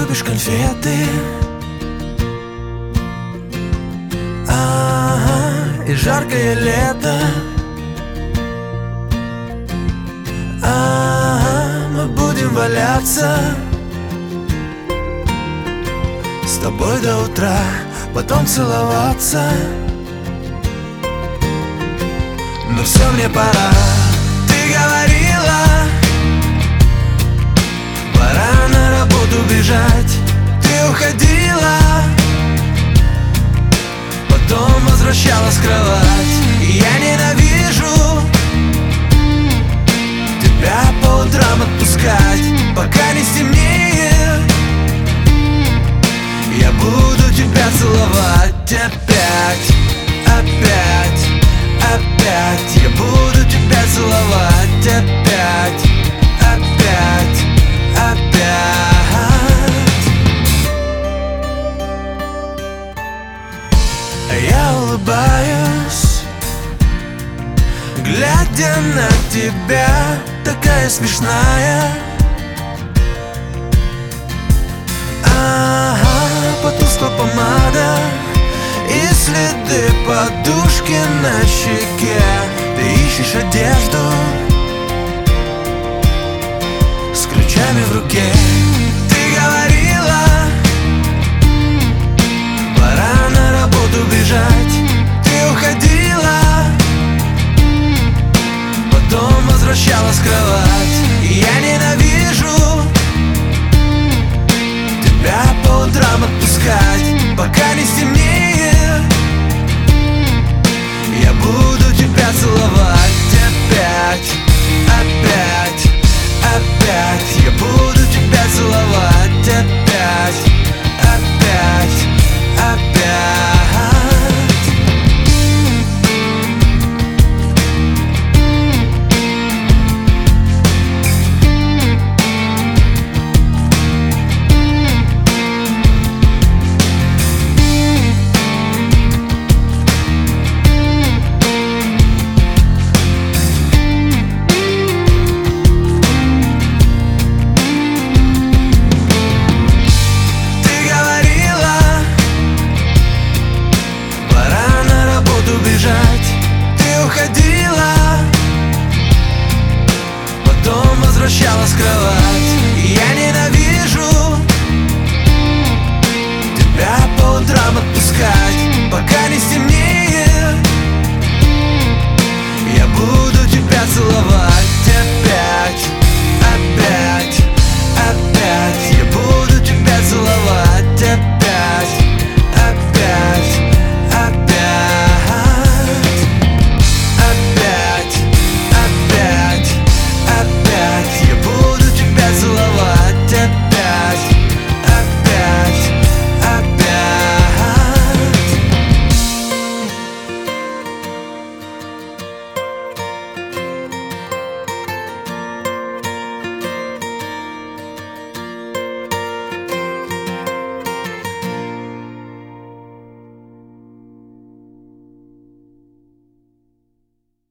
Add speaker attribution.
Speaker 1: любишь конфеты, и жаркое лето, мы будем валяться с тобой до утра, потом целоваться. Но все, мне пора. Ты говорила, пора на работу бежать. Ты уходила, потом возвращалась в кровать. И я ненавижу тебя по утрам отпускать. Пока не стемнеет, я буду тебя целовать опять, опять, опять. Я буду тебя целовать опять, опять, опять. А я улыбаюсь, глядя на тебя, такая смешная. Потускла помада и следы подушки на щеке. Ты ищешь одежду с ключами в руке.